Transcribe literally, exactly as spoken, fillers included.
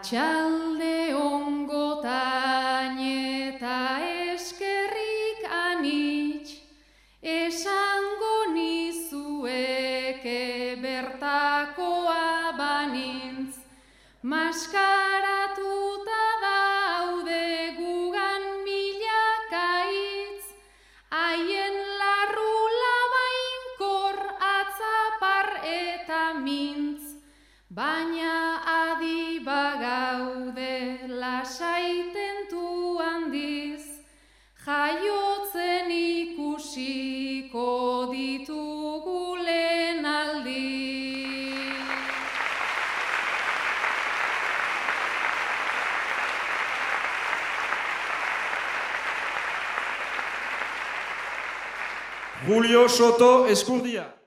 Atxalde ongotan eta eskerrik anitz, esango nizueke bertakoa banintz, maskaratuta daude gugan milakaitz, haien larrula bainkor atzapar eta mintz, baina adi bagaude lasaitentu handiz, jaiotzen ikusiko ditugu lehen aldiz. Julio Soto Eskurdia.